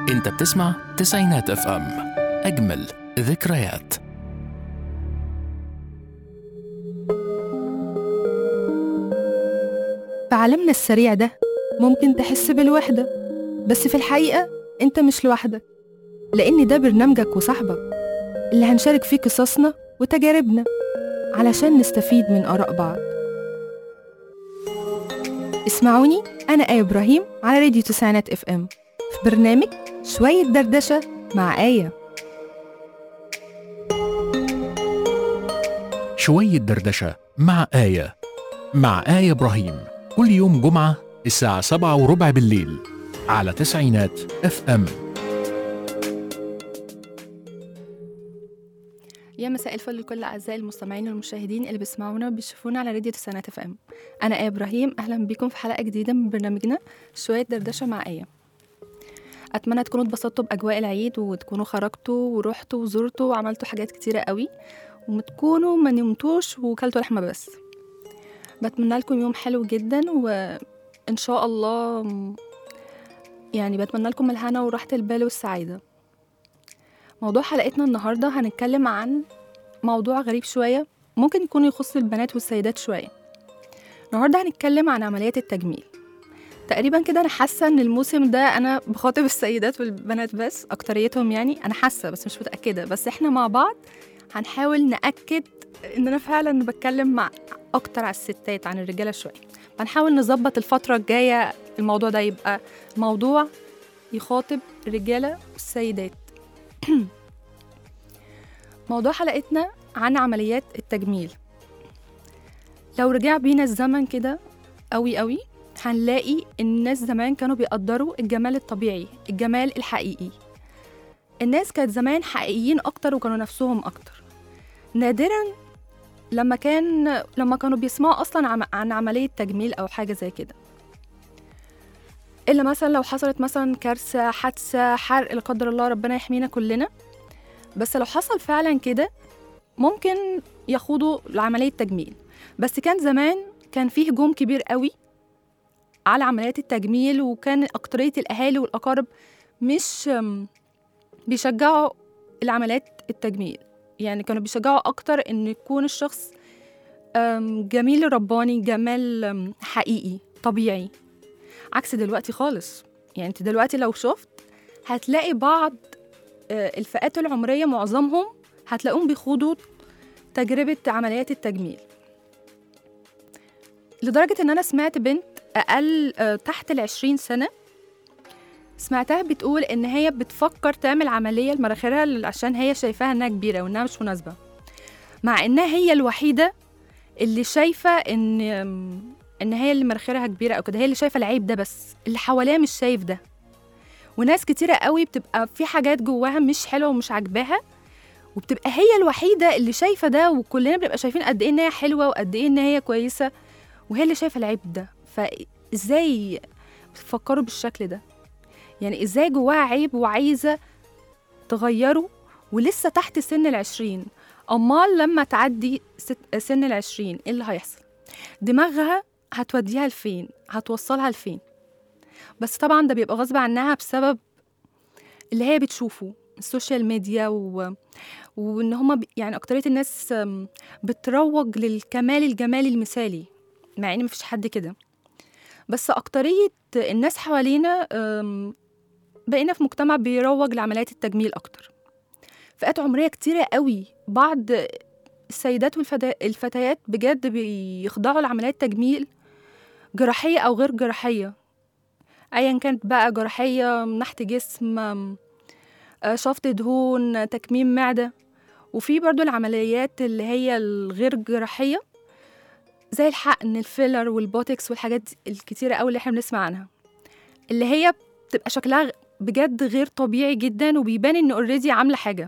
انت بتسمع تسعينات اف ام، اجمل ذكريات. في عالمنا السريع ده ممكن تحس بالوحدة، بس في الحقيقة انت مش لوحدك، لأن ده برنامجك وصاحبك اللي هنشارك فيه قصصنا وتجاربنا علشان نستفيد من آراء بعض. اسمعوني أنا آية إبراهيم على راديو تسعينات اف ام في برنامج شوية دردشة مع آية. شوية دردشة مع آية، مع آية إبراهيم، كل يوم جمعة الساعة 7:15 بالليل على تسعينات اف ام. يا مساء الفل لكل أعزائي المستمعين والمشاهدين اللي بيسمعونا وبيشوفونا على راديو تسعينات اف ام. أنا آية إبراهيم، أهلا بكم في حلقة جديدة من برنامجنا شوية دردشة مع آية. أتمنى تكونوا اتبسطتوا بأجواء العيد وتكونوا خرجتوا ورحتوا وزرتوا وعملتوا حاجات كتيرة قوي، وتكونوا ما نمتوش وكلتوا لحمة بس. بتمنى لكم يوم حلو جدا، وإن شاء الله يعني بتمنى لكم الهنا وراحة البال والسعادة. موضوع حلقتنا النهاردة هنتكلم عن موضوع غريب شوية، ممكن يكون يخص البنات والسيدات شوية. النهاردة هنتكلم عن عمليات التجميل. تقريبا كده أنا حاسة إن الموسم ده أنا بخاطب السيدات والبنات بس أكتريتهم، يعني أنا حاسة بس مش متأكدة، بس إحنا مع بعض هنحاول نأكد إن أنا فعلا بتكلم مع أكتر على الستات عن الرجالة شوية. هنحاول نظبط الفترة الجاية الموضوع ده يبقى موضوع يخاطب الرجالة والسيدات. موضوع حلقتنا عن عمليات التجميل. لو رجع بينا الزمن كده قوي قوي هنلاقي الناس زمان كانوا بيقدروا الجمال الطبيعي، الجمال الحقيقي. الناس كانت زمان حقيقيين أكتر وكانوا نفسهم أكتر. نادرا لما كانوا بيسمعوا أصلا عن عملية تجميل أو حاجة زي كده، إلا مثلا لو حصلت مثلا كارثة، حادثة، حرق لا قدر الله، ربنا يحمينا كلنا. بس لو حصل فعلا كده ممكن يخوضوا لعملية تجميل. بس كان زمان كان فيه هجوم كبير قوي على عمليات التجميل، وكان أكترية الأهالي والأقارب مش بيشجعوا العمليات التجميل، يعني كانوا بيشجعوا أكتر إن يكون الشخص جميل رباني، جمال حقيقي طبيعي، عكس دلوقتي خالص. يعني انت دلوقتي لو شفت هتلاقي بعض الفئات العمرية معظمهم هتلاقوهم بيخوضوا تجربة عمليات التجميل، لدرجة إن أنا سمعت بنت أقل تحت 20 سنة سمعتها بتقول إن هي بتفكر تعمل عملية لمناخيرها عشان هي شايفاها إنها كبيرة وإنها مش مناسبة، مع إنها هي الوحيدة اللي شايفة إن هي اللي مناخيرها كبيرة أو كده، هي اللي شايفة العيب ده، بس اللي حواليها مش شايف ده. وناس كتيرة قوي بتبقى في حاجات جواها مش حلوة ومش عاجباها، وبتبقى هي الوحيدة اللي شايفة ده، وكلنا بنبقى شايفين قد إيه إن هي حلوة وقد إيه إن هي كويسة، وهي اللي شايفة العيب ده. فإزاي بتفكروا بالشكل ده؟ يعني إزاي جواها عيب وعايزة تغيره ولسه تحت سن 20؟ أمال لما تعدي سن 20 إيه اللي هيحصل؟ دماغها هتوديها لفين؟ هتوصلها لفين؟ بس طبعا ده بيبقى غصب عنها بسبب اللي هي بتشوفه السوشيال ميديا وإن هما يعني أكترية الناس بتروج للكمال الجمالي المثالي، مع إن مفيش حد كده. بس أكترية الناس حوالينا بقينا في مجتمع بيروج لعمليات التجميل أكتر. فئات عمرية كتيرة قوي، بعض السيدات والفتيات بجد بيخضعوا لعمليات تجميل جراحية أو غير جراحية، أيا كانت بقى، جراحية، نحت جسم، شفط دهون، تكميم معدة. وفي برضو العمليات اللي هي الغير جراحية زي الحقن، الفيلر والبوتكس والحاجات الكتيرة قوي اللي احنا بنسمع عنها، اللي هي بتبقى شكلها بجد غير طبيعي جدا وبيبان ان اوريدي عاملة حاجة.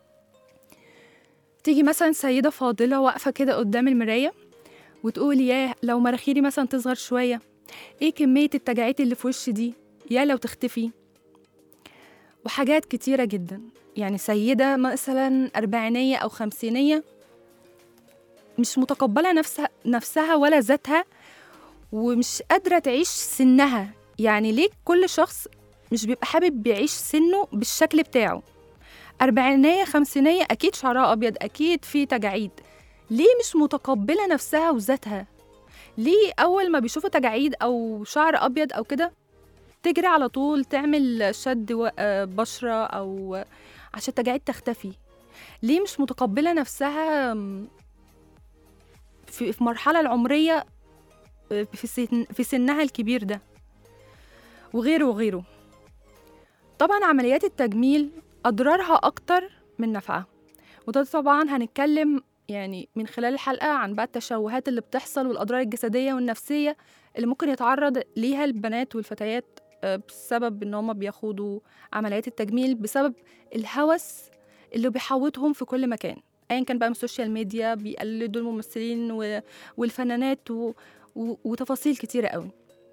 تيجي مثلا سيدة فاضلة واقفة كده قدام المراية وتقول ياه لو مناخيري مثلا تصغر شوية، ايه كمية التجاعيد اللي في وشي دي، يا لو تختفي، وحاجات كتيرة جدا. يعني سيدة مثلا 40 أو 50 مش متقبلة نفسها ولا ذاتها، ومش قادرة تعيش سنها. يعني ليه كل شخص مش بيبقى حابب يعيش سنه بالشكل بتاعه. أربعينية خمسينية أكيد شعرها أبيض، أكيد في تجاعيد. ليه مش متقبلة نفسها وذاتها؟ ليه أول ما بيشوفوا تجاعيد أو شعر أبيض أو كده تجري على طول تعمل شد بشرة أو عشان التجاعيد تختفي؟ ليه مش متقبلة نفسها في مرحلة العمرية في سنها الكبير ده؟ وغيره وغيره. طبعا عمليات التجميل أضرارها أكتر من نفعها، وده طبعا هنتكلم يعني من خلال الحلقة عن بقى التشوهات اللي بتحصل والأضرار الجسدية والنفسية اللي ممكن يتعرض ليها البنات والفتيات بسبب إن هم بياخدوا عمليات التجميل، بسبب الهوس اللي بيحوطهم في كل مكان، أيا كان بقى من السوشيال ميديا، بيقلدوا الممثلين والفنانات وتفاصيل كتيرة قوي.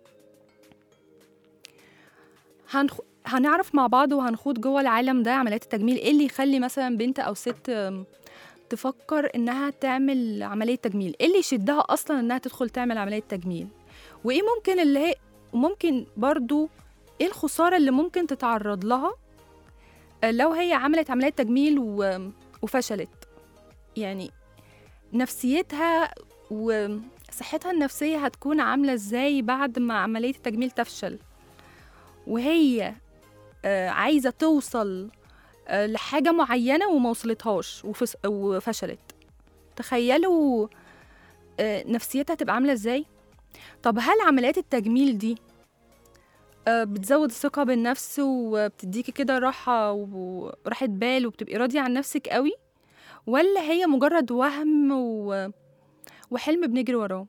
هنعرف مع بعض وهنخوض جوه العالم ده عمليات التجميل. ايه اللي يخلي مثلا بنت او ست تفكر انها تعمل عملية تجميل؟ ايه اللي يشدها اصلا انها تدخل تعمل عملية تجميل؟ وايه ممكن اللي هي ممكن برضو ايه الخسارة اللي ممكن تتعرض لها لو هي عملت عملية تجميل وفشلت؟ يعني نفسيتها وصحتها النفسية هتكون عاملة ازاي بعد ما عملية التجميل تفشل، وهي عايزة توصل لحاجة معينة وما وصلتهاش وفشلت؟ تخيلوا نفسيتها تبقى عاملة ازاي؟ طب هل عمليات التجميل دي بتزود الثقة بالنفس وبتديكي كده راحة بال وبتبقي راضية عن نفسك قوي، ولا هي مجرد وهم وحلم بنجري وراه؟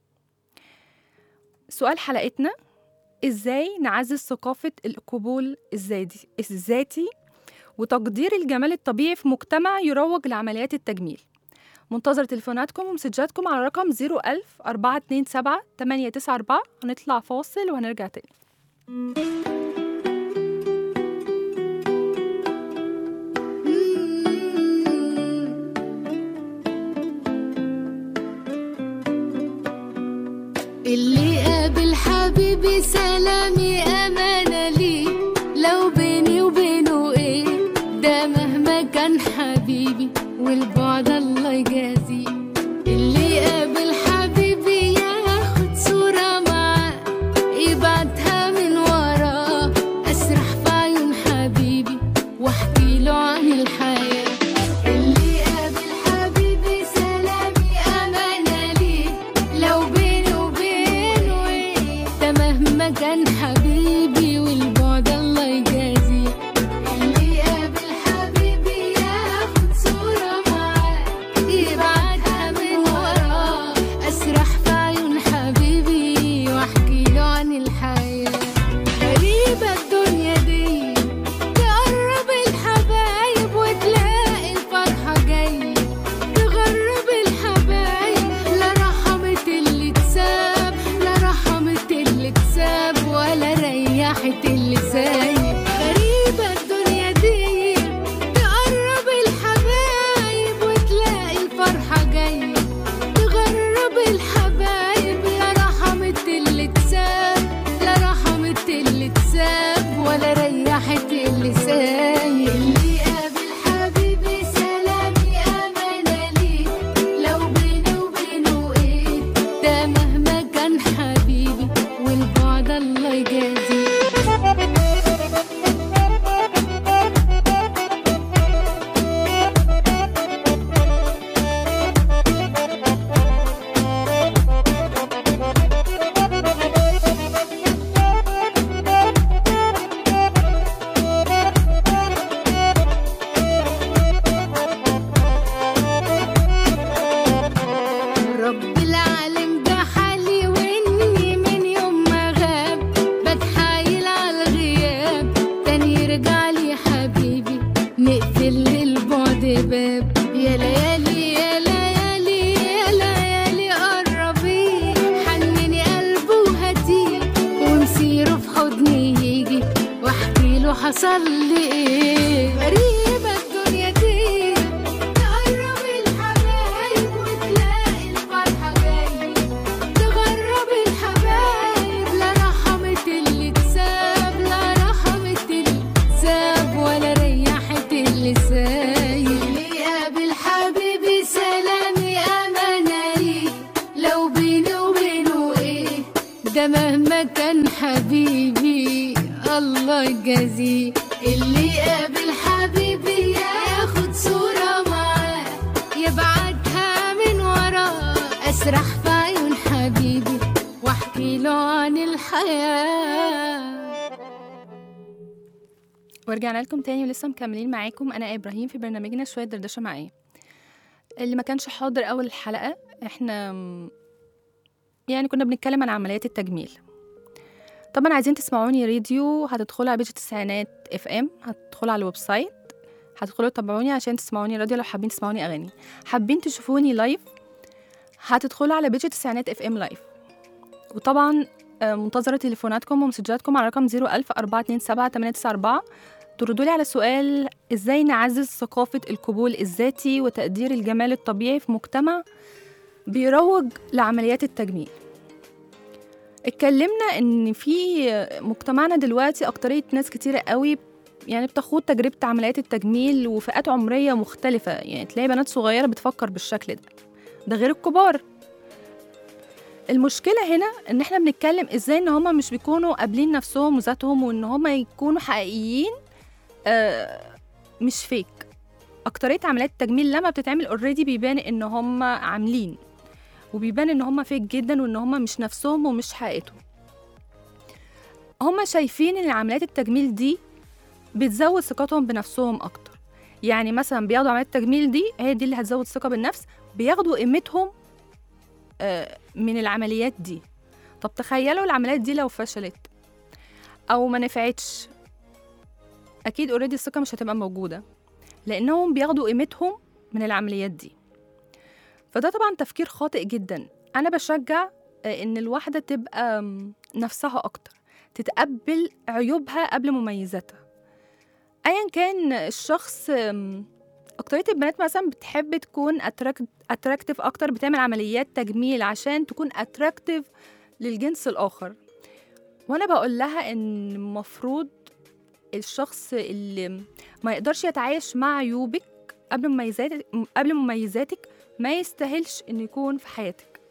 سؤال حلقتنا: ازاي نعزز ثقافة القبول الذاتي وتقدير الجمال الطبيعي في مجتمع يروج لعمليات التجميل؟ منتظر تليفوناتكم ومسجاتكم على رقم 01000-427-894. هنطلع فاصل وهنرجع تاني. اللي قابل حبيبي سلامي أمانة لي، لو بيني وبينه ايه ده مهما كان حبيبي والبعد الله يجازيه. اللي قابل حبيبي ياخد صورة معاه يبعتها من وراه، أسرح في عيون حبيبي واحكي له عن الحياة. اللي قابل حبيبي سلامي أمانة لي، لو بيني وبينه ايه ده مهما كان حبيبي والبعد الله يجازيه. اللي قابل حبيبي ياخد صورة معاه يبعتها من وراه، أسرح في عيون حبيبي واحكي له عن الحياة. غريبة الدنيا دي تقرب الحبايب وتلاقي الفرحة جاية، تغرب الحبايب لا رحمت اللي تساب، لا رحمت اللي تساب ولا ريحت اللي سايب. غريبة الدنيا دي تقرب الحبايب وتلاقي الفرحة جاية، تغرب الحبايب لا رحمت اللي تساب، لا رحمت اللي تساب ولا ريحت اللي سايب. اللي قابل حبيبي سلامي أمانة لي، لو بيني وبينه ايه ده مهما كان حبيبي والبعد الله يجازيه. رب العالم ده حالي واني من يوم ما غاب بتحايل على الغياب، تاني يرجع لي حبيبي نقفل للبعد باب. يا ليالي يا ليالي يا ليالي قربي، حنني قلبه وهاتيه ومسيره في حضني يجي واحكي له حصل لي ايه. غريبة الدنيا دي تقرب الحبايب وتلاقي الفرحة جاية، تغرب الحبايب لا رحمت اللي تساب، لا رحمت ده مهما كان حبيبي الله يجازيه. اللي يقابل حبيبي ياخد صورة معاه، يبعتها من وراه، أسرح في عيون حبيبي واحكي له عن الحياة. ورجعنا لكم تاني ولسه مكملين معاكم أنا إبراهيم في برنامجنا شوية دردشة معايا. اللي ما كانش حاضر أول الحلقة، إحنا يعني كنا بنتكلم عن عمليات التجميل. طبعا عايزين تسمعوني راديو، هتدخلوا على بيج تسعينات FM، هتدخلوا على الويب سايت، هتدخلوا تتابعوني عشان تسمعوني راديو. لو حابين تسمعوني أغاني، حابين تشوفوني لايف، هتدخلوا على بيج تسعينات FM لايف. وطبعا منتظرة تليفوناتكم ومسجاتكم على رقم 010427894 تردوا لي على سؤال: ازاي نعزز ثقافة القبول الذاتي وتقدير الجمال الطبيعي في مجتمع بيروج لعمليات التجميل. اتكلمنا ان في مجتمعنا دلوقتي اكترية ناس كتيرة قوي يعني بتخوض تجربة عمليات التجميل، وفئات عمرية مختلفة. يعني تلاقي بنات صغيرة بتفكر بالشكل ده غير الكبار. المشكلة هنا ان احنا بنتكلم ازاي ان هما مش بيكونوا قابلين نفسهم وذاتهم، وان هما يكونوا حقيقيين مش فيك. اكترية عمليات التجميل لما بتتعمل اوريدي بيبان ان هما عاملين، وبيبان ان هما فيك جدا، وان هما مش نفسهم ومش حقيقتهم. هما شايفين ان عمليات التجميل دي بتزود ثقتهم بنفسهم اكتر. يعني مثلا بياخدوا عمليات التجميل دي هي دي اللي هتزود الثقة بالنفس، بياخدوا قيمتهم من العمليات دي. طب تخيلوا العمليات دي لو فشلت او ما نفعتش، اكيد اوريدي الثقة مش هتبقى موجودة، لانهم بياخدوا قيمتهم من العمليات دي. فده طبعا تفكير خاطئ جدا. انا بشجع ان الواحدة تبقى نفسها اكتر، تتقبل عيوبها قبل مميزاتها. ايا كان الشخص، اكترية البنات مثلا بتحب تكون اتراكتيف اكتر، بتعمل عمليات تجميل عشان تكون اتراكتيف للجنس الاخر. وانا بقول لها ان المفروض الشخص اللي ما يقدرش يتعايش مع عيوبك قبل مميزاتك ما يستاهلش انه يكون في حياتك.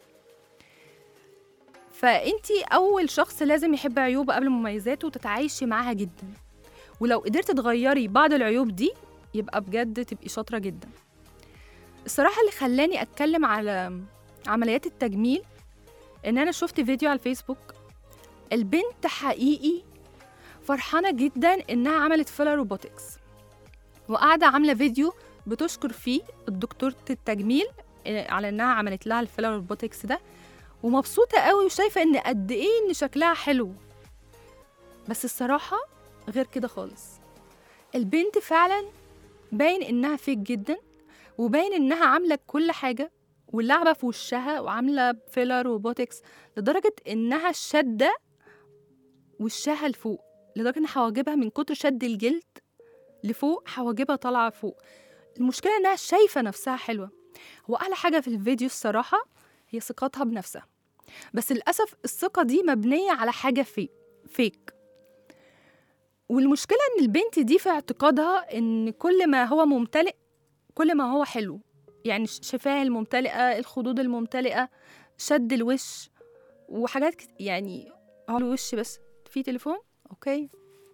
فانتي اول شخص لازم يحب عيوبه قبل مميزاته وتتعايشي معاها جدا. ولو قدرت تغيري بعض العيوب دي يبقى بجد تبقي شاطرة جدا. الصراحة اللي خلاني أتكلم على عمليات التجميل إن أنا شفت فيديو على الفيسبوك، البنت حقيقي فرحانة جدا إنها عملت فيلر روبوتكس، وقاعدة عاملة فيديو بتشكر فيه الدكتورة التجميل على إنها عملت لها الفيلر روبوتكس ده، ومبسوطة قوي وشايفة إن قد إيه إن شكلها حلو. بس الصراحة غير كده خالص، البنت فعلا باين إنها فيك جدا، وباين إنها عاملة كل حاجة واللعبة في وشها وعاملة فيلر وبوتكس لدرجة إنها شدة وشها لفوق، لدرجة إن حواجبها من كتر شد الجلد لفوق حواجبها طالعة فوق. المشكلة إنها شايفة نفسها حلوة. هو أحلى حاجة في الفيديو الصراحة هي ثقتها بنفسها، بس للأسف الثقة دي مبنية على حاجة فيك. والمشكلة إن البنت دي في اعتقادها إن كل ما هو ممتلئ كل ما هو حلو. يعني الشفاه الممتلئة، الخدود الممتلئة، شد الوش وحاجات يعني هو الوش بس. في تليفون؟ أوكي.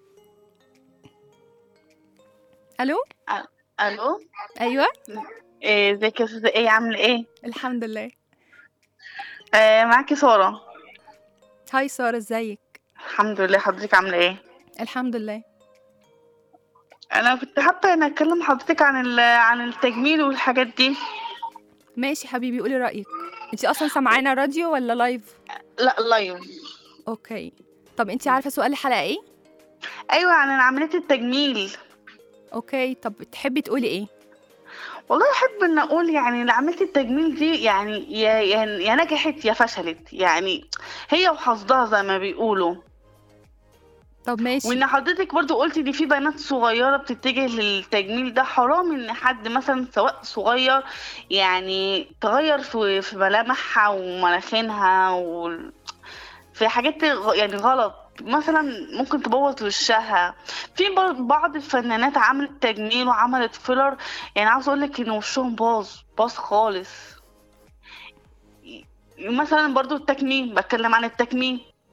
ألو؟ الو. أيوة. ازيك يا استاذه؟ ايه عامله ايه؟ الحمد لله. معاكي ساره. هاي سارة، ازيك؟ الحمد لله. حضرتك عامله ايه؟ الحمد لله. انا كنت حابه ان اتكلم حضرتك عن التجميل والحاجات دي. ماشي حبيبي، قولي رأيك. انتي أصلا سامعانا راديو ولا لايف؟ لا، لايف. أوكي. طب انتي عارفة سؤال الحلقة ايه؟ ايوه، عن عمليه التجميل. أوكي. طب تحبي تقولي ايه؟ والله احب ان اقول يعني عمليه التجميل دي يعني يا نجحت يا فشلت، يعني هي وحظها زي ما بيقولوا. طب ماشي. وان حضرتك برضو قلتي ان في بنات صغيره بتتجه للتجميل ده. حرام ان حد مثلا سواء صغير يعني تغير في ملامحها ومناخينها في حاجات يعني غلط، مثلا ممكن تبوظ وشها. في بعض الفنانات عملت تجميل وعملت فيلر، يعني عاوز اقولك ان وشهم باظ خالص. مثلا برضو التكميم، بتكلم عن التكميم.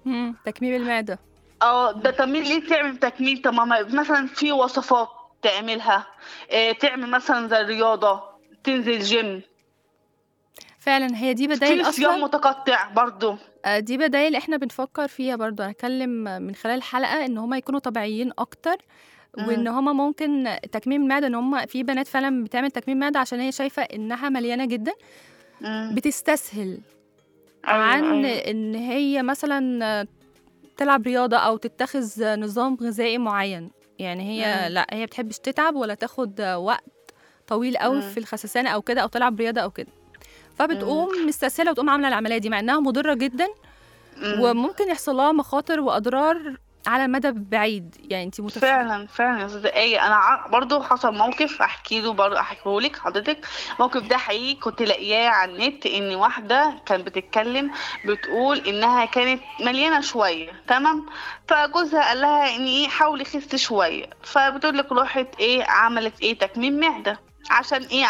تكميم المعدة. ده تكميل. ليه تعمل تكميل؟ طب ما مثلا في وصفات تعملها، تعمل مثلا زي الرياضة، تنزل جيم، فعلا هي دي بدايل في صيام أصلا. متقطع برضو. دي بدايل احنا بنفكر فيها برضو. هنتكلم من خلال الحلقة ان هما يكونوا طبيعيين اكتر، وان هما ممكن تكميم المعدة، ان هما في بنات فعلا بتعمل تكميم معدة عشان هي شايفة انها مليانة جدا، بتستسهل عن ان هي مثلا تلعب رياضة او تتخذ نظام غذائي معين. يعني هي لا، هي بتحبش تتعب ولا تاخد وقت طويل قوي في الخسسانة او كده، او تلعب رياضة او كده، فبتقوم مستسهلة وتقوم عاملة العملية دي، مع انها مضرة جدا وممكن يحصل لها مخاطر واضرار على المدى البعيد. يعني انت فعلا فعلا يا استاذه ايه. انا برضو حصل موقف احكيه لك حضرتك. الموقف ده حقيقي كنت لاقياه على النت، ان واحده كانت بتتكلم بتقول انها كانت مليانه شويه، تمام، فجوزها قال لها ان ايه حاولي خسي شويه، فبتقول لك راحت ايه عملت ايه تكميم معده. عشان ايه؟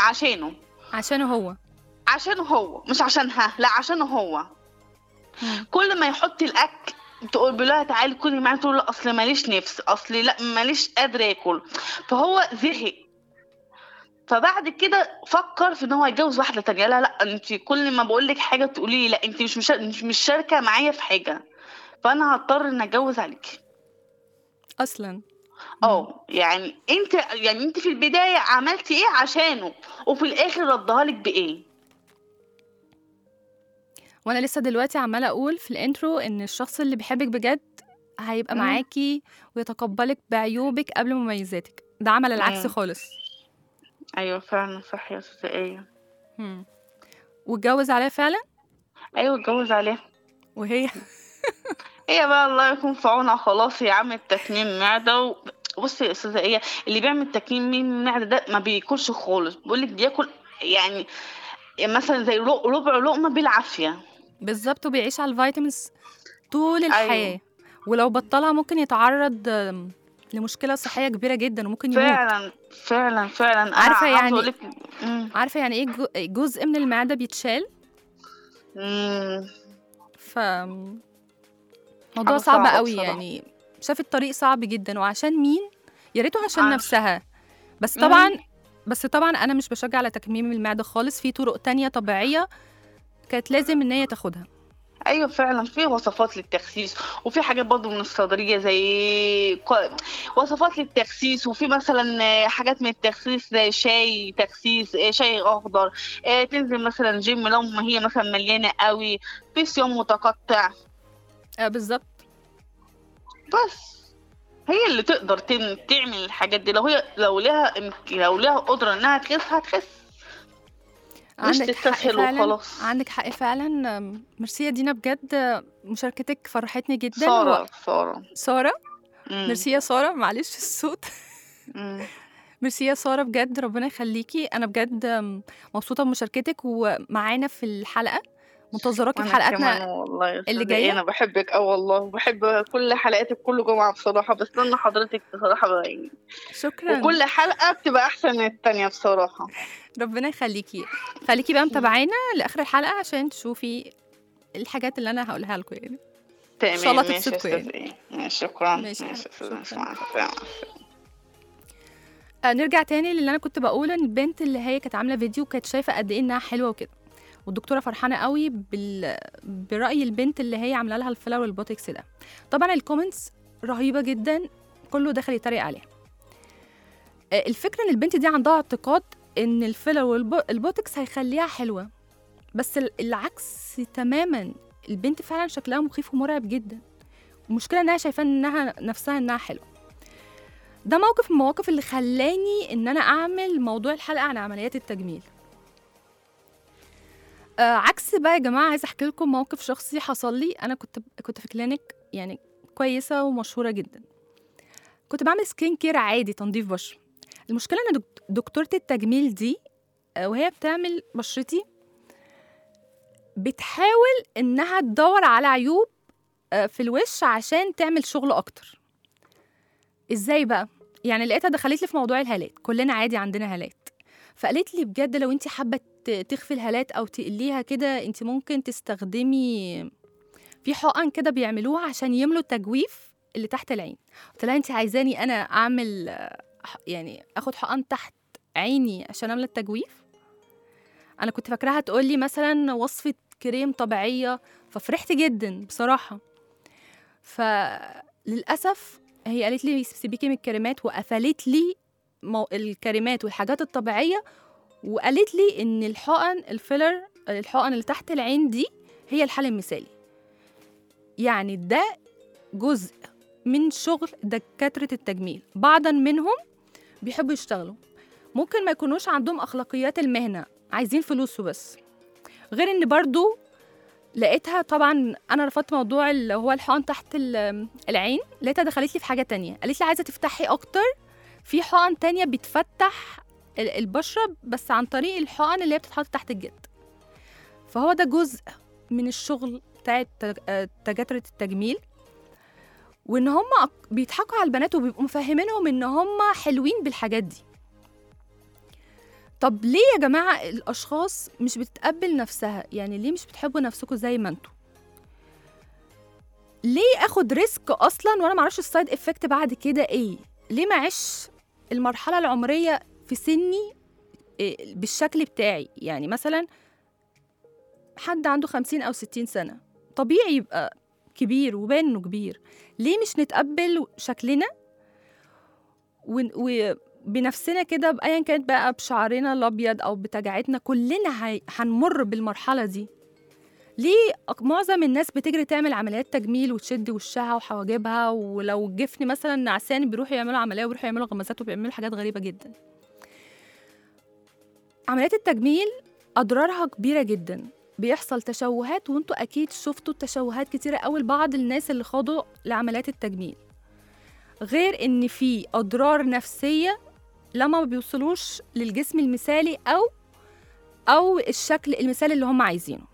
عشانه هو مش عشانها، لا عشانه هو. كل ما يحط الاكل تقول لها تعالي كلي معايا، تقول له اصل ماليش نفس، اصل لا ماليش قادره اكل، فهو زهق. فبعد كده فكر في ان هو يتجوز واحده تانية. لا انت كل ما بقول لك حاجه تقولي لي لا، انت مش شاركه معايا في حاجه، فانا هضطر ان اتجوز عليكي اصلا. يعني انت في البدايه عملتي ايه عشانه، وفي الاخر ردها لك بايه؟ وانا لسه دلوقتي عماله اقول في الانترو ان الشخص اللي بيحبك بجد هيبقى معاكي ويتقبلك بعيوبك قبل مميزاتك. ده عمل العكس خالص. ايوه فعلا صح يا استاذه ايه. واتجوز عليها فعلا. ايوه اتجوز عليها. وهي هي بقى الله يكون في عونها، خلاص هي عملت تكميم معده. بصي يا استاذه ايه، اللي بيعمل تكميم معده ده ما بياكلش خالص، بيقولك بياكل يعني مثلا زي ربع لقمه بالعافيه. بالظبط، وبيعيش على الفيتامينز طول الحياه. أيوة. ولو بطلها ممكن يتعرض لمشكله صحيه كبيره جدا وممكن يموت. فعلا عارفه يعني عارفه يعني ايه جزء من المعده بيتشال. موضوع صعب قوي بصراحة. يعني شاف الطريق صعب جدا، وعشان مين؟ يا ريته عشان نفسها. بس طبعا انا مش بشجع على تكميم المعده خالص. في طرق تانية طبيعيه كانت لازم ان هي تاخدها. ايوه فعلا في وصفات للتخسيس، وفي حاجات برضو من الصيدليه زي وصفات للتخسيس، وفي مثلا حاجات من التخسيس زي شاي تخسيس، شاي اخضر، تنزل مثلا جيم لو ما هي مثلا مليانه قوي، في صيام متقطع. بالظبط. بس هي اللي تقدر تعمل الحاجات دي. لو لها قدره انها هتخس، مش تستسهل وخلاص. عندك حق فعلا. ميرسي يا دينا بجد، مشاركتك فرحتني جدا. سارة ميرسي يا سارة، معلش الصوت. ميرسي يا سارة بجد، ربنا يخليكي. انا بجد مبسوطة بمشاركتك ومعانا في الحلقة. منتظراكي في حلقاتنا والله اللي جايه. انا بحبك والله، وبحب كل حلقاتك كل جمعه بصراحه. بستنى حضرتك بصراحه يعني. شكرا. وكل حلقه بتبقى احسن من الثانيه بصراحه. ربنا يخليكي. خليكي بقى متابعينا لاخر الحلقه عشان تشوفي الحاجات اللي انا هقولها لكم يعني. تمام. ان شاء الله تبسطكم يعني. شكرا. ماشي. نرجع تاني للي انا كنت بقول، ان البنت اللي هي كانت عامله فيديو كانت شايفه قد ايه انها حلوه وكده، والدكتوره فرحانه قوي براي البنت اللي هي عامله لها الفيلر والبوتكس ده. طبعا الكومنتس رهيبه جدا، كله دخل يتريق عليها. الفكره ان البنت دي عندها اعتقاد ان الفيلر والبوتكس هيخليها حلوه، بس العكس تماما. البنت فعلا شكلها مخيف ومرعب جدا، المشكله انها شايفه انها نفسها انها حلوه. ده موقف من المواقف اللي خلاني ان انا اعمل موضوع الحلقه عن عمليات التجميل. عكس بقى يا جماعه، عايزه احكي لكم موقف شخصي حصل لي. انا كنت في كلينيك يعني كويسه ومشهوره جدا، كنت بعمل سكين كير عادي، تنظيف بشره. المشكله ان دكتوره التجميل دي وهي بتعمل بشرتي بتحاول انها تدور على عيوب في الوش عشان تعمل شغل اكتر. ازاي بقى؟ يعني لقيتها دخلت لي في موضوع الهالات، كلنا عادي عندنا هالات، فقالت لي بجد لو انت حابه تخفي الهالات او تقليها كده، انت ممكن تستخدمي في حقن كده بيعملوها عشان يملوا التجويف اللي تحت العين. قلت لها انت عايزاني انا اعمل يعني اخد حقن تحت عيني عشان املى التجويف؟ انا كنت فاكراها تقول لي مثلا وصفه كريم طبيعيه، ففرحت جدا بصراحه. فللاسف هي قالت لي سيبيكي من الكريمات، وقفلت لي الكريمات والحاجات الطبيعيه، وقالت لي ان الحقن الفيلر، الحقن اللي تحت العين دي هي الحل المثالي. يعني ده جزء من شغل دكاترة التجميل. بعضا منهم بيحبوا يشتغلوا، ممكن ما يكونوش عندهم أخلاقيات المهنة، عايزين فلوس وبس. غير ان برضو لقيتها، طبعا انا رفضت موضوع اللي هو الحقن تحت العين، لقيتها دخلت لي في حاجة تانية، قالت لي عايزة تفتحي اكتر، في حقن تانية بتفتح البشرة بس عن طريق الحقن اللي هي بتتحط تحت الجلد. فهو ده جزء من الشغل بتاع دكاترة التجميل، وان هم بيضحكوا على البنات وبيبقوا مفهمينهم ان هم حلوين بالحاجات دي. طب ليه يا جماعة الاشخاص مش بتتقبل نفسها؟ يعني ليه مش بتحبوا نفسكم زي ما انتوا؟ ليه اخد ريسك اصلا وانا معرفش السايد افكت بعد كده ايه؟ ليه ما اعيش المرحلة العمرية في سني بالشكل بتاعي؟ يعني مثلا حد عنده 50 أو 60 سنة طبيعي يبقى كبير وباين إنه كبير. ليه مش نتقبل شكلنا وبنفسنا كده بأيا كانت بقى، بشعرنا الأبيض أو بتجاعتنا؟ كلنا هنمر بالمرحلة دي. ليه معظم الناس بتجري تعمل عمليات تجميل وتشد وشها وحواجبها، ولو جفن مثلا نعسان بيروحوا يعملوا عملية وبيروحوا يعملوا غمازات وبيعملوا حاجات غريبة جدا؟ عمليات التجميل أضرارها كبيرة جدا، بيحصل تشوهات، وانتوا أكيد شفتوا تشوهات كتيرة قوي لبعض الناس اللي خاضوا لعمليات التجميل. غير إن في أضرار نفسية لما ما بيوصلوش للجسم المثالي أو الشكل المثالي اللي هم عايزينه.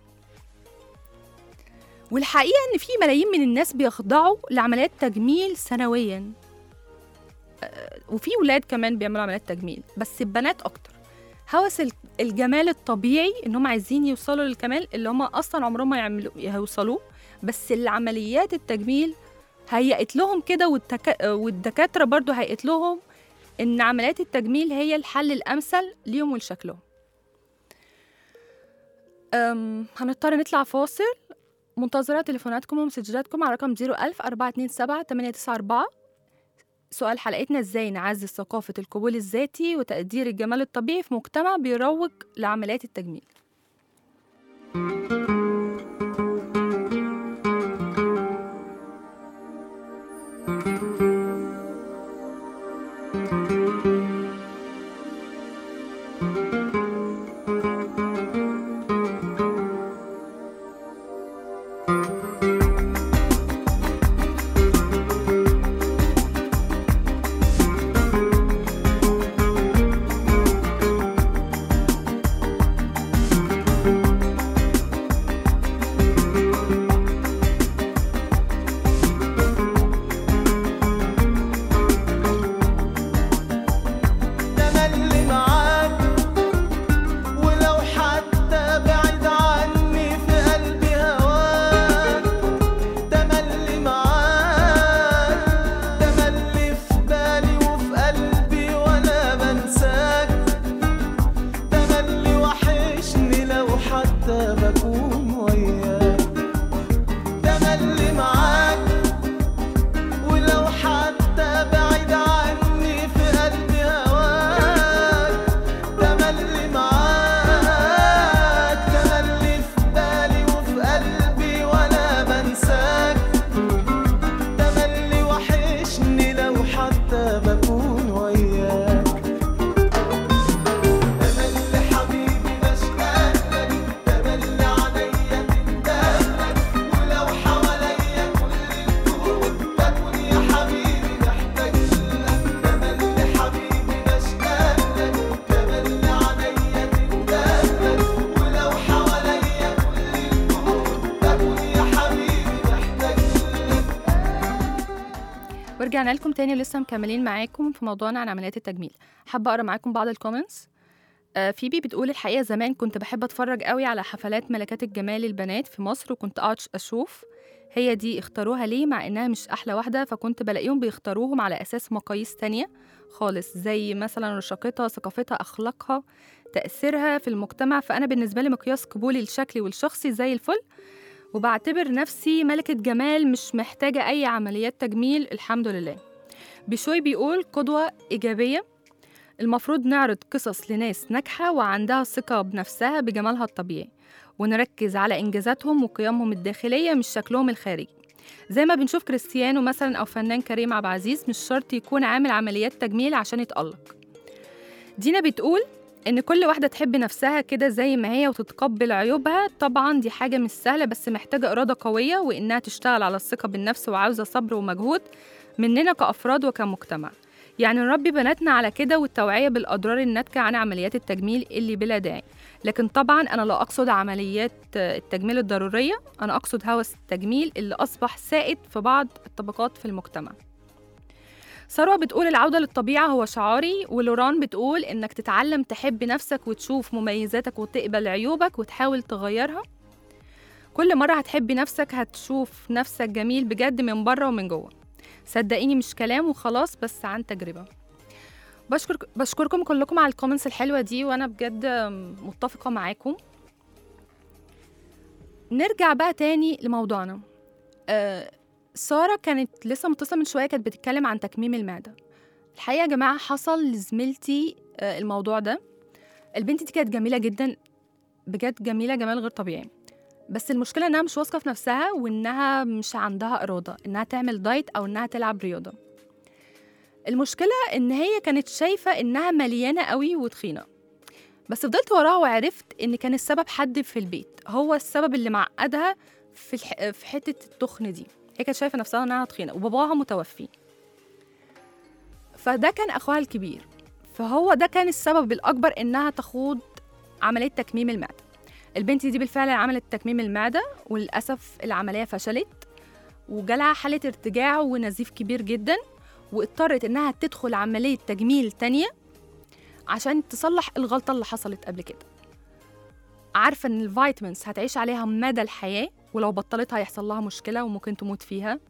والحقيقة إن في ملايين من الناس بيخضعوا لعمليات تجميل سنويا، وفي ولاد كمان بيعملوا عمليات تجميل، بس البنات أكتر. هوس الجمال الطبيعي إنهم عايزين يوصلوا للكمال اللي هم أصلا عمرهم ما هيوصلوه، بس العمليات التجميل هيئت لهم كده، والدكاترة برضو هيئت لهم إن عمليات التجميل هي الحل الأمثل ليهم ولشكلهم. هنضطر نطلع فاصل. منتظرة تليفوناتكم ومسجاتكم على رقم 01000-427-894. سؤال حلقتنا: ازاي نعزز ثقافة القبول الذاتي وتقدير الجمال الطبيعي في مجتمع بيروج لعمليات التجميل؟ ورجعنا لكم تاني، لسه مكملين معاكم في موضوعنا عن عمليات التجميل. حابة أقرأ معاكم بعض الكومنتس. فيبي بتقول: الحقيقة زمان كنت بحب أتفرج قوي على حفلات ملكات الجمال البنات في مصر، وكنت أقعد أشوف هي دي اختاروها ليه مع إنها مش أحلى واحدة، فكنت بلاقيهم بيختاروهم على أساس مقاييس تانية خالص، زي مثلا رشاقتها، ثقافتها، أخلاقها، تأثيرها في المجتمع. فأنا بالنسبة لي مقياس قبولي الشكلي والشخصي زي الفل، وبعتبر نفسي ملكة جمال مش محتاجة أي عمليات تجميل الحمد لله. بشوي بيقول قدوة إيجابية، المفروض نعرض قصص لناس ناجحة وعندها ثقة بنفسها بجمالها الطبيعي، ونركز على إنجازاتهم وقيمهم الداخلية مش شكلهم الخارجي. زي ما بنشوف كريستيانو مثلا أو فنان كريم عبد العزيز مش شرط يكون عامل عمليات تجميل عشان يتألق. دينا بتقول إن كل واحدة تحب نفسها كده زي ما هي وتتقبل عيوبها. طبعا دي حاجة مش سهلة، بس محتاجة إرادة قوية وإنها تشتغل على الثقة بالنفس، وعاوزة صبر ومجهود مننا كأفراد وكمجتمع. يعني نربي بناتنا على كده، والتوعية بالأضرار الناتجة عن عمليات التجميل اللي بلا داعي. لكن طبعا أنا لا أقصد عمليات التجميل الضرورية، أنا أقصد هوس التجميل اللي أصبح سائد في بعض الطبقات في المجتمع. ثروة بتقول العودة للطبيعة هو شعاري، ولوران بتقول إنك تتعلم تحب نفسك وتشوف مميزاتك وتقبل عيوبك وتحاول تغيرها. كل مرة هتحبي نفسك هتشوف نفسك جميل بجد من بره ومن جوه. صدقيني مش كلام وخلاص، بس عن تجربة. بشكركم كلكم على الكومنتس الحلوة دي، وأنا بجد متفقة معاكم. نرجع بقى تاني لموضوعنا. سارة كانت لسه متصلة من شوية، كانت بتتكلم عن تكميم المعدة. الحقيقة يا جماعة حصل لزميلتي الموضوع ده. البنت دي كانت جميلة جدا، بجد جميلة جمال غير طبيعي، بس المشكلة إنها مش واثقة في نفسها، وإنها مش عندها إرادة إنها تعمل دايت أو إنها تلعب رياضة. المشكلة إن هي كانت شايفة إنها مليانة قوي وتخينة، بس فضلت وراها وعرفت إن كان السبب حد في البيت هو السبب اللي معقدها في حتة التخن دي. هي كانت شايفة نفسها إنها تخينة وباباها متوفي، فده كان أخوها الكبير، فهو ده كان السبب الأكبر إنها تخوض عملية تكميم المعدة. البنت دي بالفعل عملت تكميم المعدة، وللأسف العملية فشلت وجالها حالة ارتجاع ونزيف كبير جدا، واضطرت إنها تدخل عملية تجميل تانية عشان تصلح الغلطة اللي حصلت قبل كده. عارفة إن الفيتامينز هتعيش عليها مدى الحياة، ولو بطلتها هيحصل لها مشكلة وممكن تموت فيها.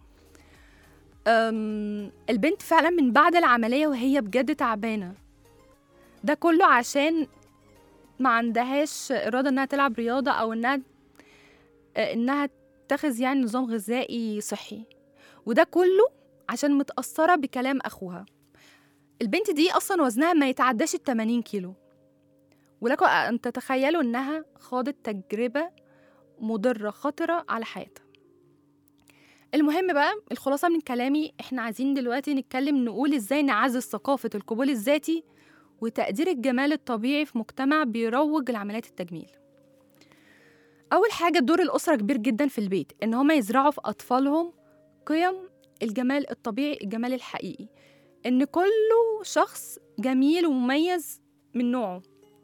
البنت فعلا من بعد العملية وهي بجد تعبانة، ده كله عشان ما عندهاش إرادة إنها تلعب رياضة أو إنها تاخذ يعني نظام غذائي صحي، وده كله عشان متأثرة بكلام أخوها. البنت دي أصلا وزنها ما يتعداش 80 كيلو، ولكم أن تتخيلوا إنها خاضت تجربة مضرة خطرة على حياتها. المهم بقى الخلاصة من كلامي، إحنا عايزين دلوقتي نتكلم نقول إزاي نعزز ثقافة القبول الذاتي وتقدير الجمال الطبيعي في مجتمع بيروج لعمليات التجميل. أول حاجة دور الأسرة كبير جدا في البيت، إن هما يزرعوا في أطفالهم قيم الجمال الطبيعي، الجمال الحقيقي، إن كله شخص جميل ومميز من نوعه،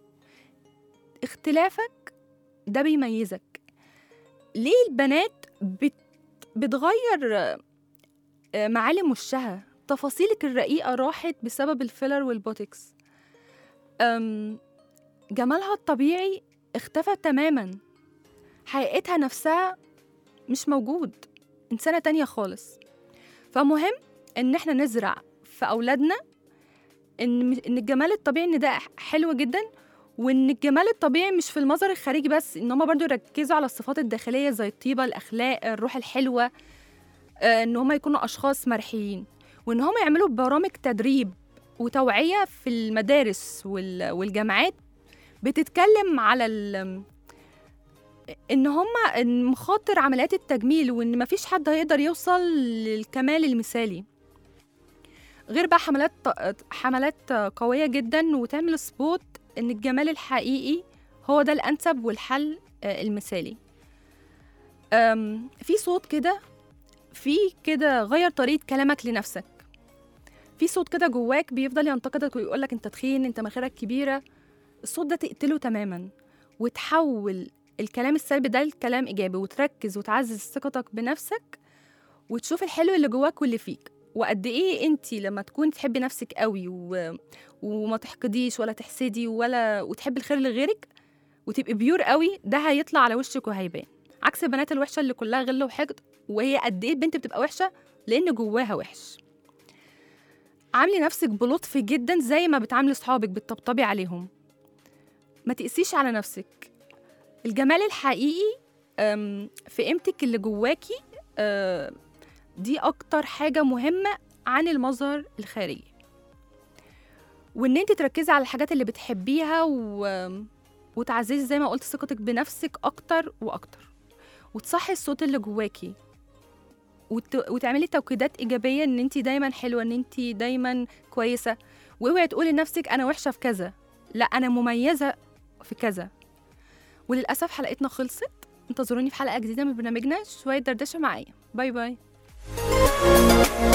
اختلافك ده بيميزك. ليه البنات بتغير معالم وشها؟ تفاصيلك الرقيقة راحت بسبب الفيلر والبوتكس. جمالها الطبيعي اختفى تماما، حقيقتها نفسها مش موجود، إنسانة تانية خالص. فمهم إن احنا نزرع في أولادنا إن الجمال الطبيعي إن ده حلو جدا، وإن الجمال الطبيعي مش في المظهر الخارجي بس، إن هما برضو يركزوا على الصفات الداخلية زي الطيبة، الأخلاق، الروح الحلوة، إن هما يكونوا أشخاص مرحيين، وإن هما يعملوا برامج تدريب وتوعية في المدارس والجامعات بتتكلم على إن هما مخاطر عمليات التجميل، وإن مفيش حد هيقدر يوصل للكمال المثالي غير بقى حملات قوية جدا، وتعمل سبوت إن الجمال الحقيقي هو ده الأنسب والحل المثالي. في صوت كده غير طريقة كلامك لنفسك، في صوت كده جواك بيفضل ينتقدك ويقولك انت تخين، انت مناخيرك كبيرة. الصوت ده تقتله تماما وتحول الكلام السلبي ده لكلام إيجابي، وتركز وتعزز ثقتك بنفسك، وتشوف الحلو اللي جواك واللي فيك، وقد ايه انتي لما تكون تحبي نفسك قوي وما تحقديش ولا تحسدي وتحبي الخير لغيرك وتبقي بيور قوي، ده هيطلع على وشك وهيبان. عكس البنات الوحشه اللي كلها غل وحقد، وهي قد ايه البنت بتبقى وحشه لان جواها وحش. عاملي نفسك بلطف جدا زي ما بتعاملي صحابك، بتطبطبي عليهم، ما تقسيش على نفسك. الجمال الحقيقي في قيمتك اللي جواكي، دي اكتر حاجه مهمه عن المظهر الخارجي. وان انت تركزي على الحاجات اللي بتحبيها وتعززي زي ما قلت ثقتك بنفسك اكتر واكتر، وتصحي الصوت اللي جواكي، وتعملي توكيدات ايجابيه ان انت دايما حلوه، ان انت دايما كويسه. واوعي تقولي لنفسك انا وحشه في كذا، لا انا مميزه في كذا. وللاسف حلقتنا خلصت، انتظروني في حلقه جديده من برنامجنا شويه دردشه معايا. باي باي.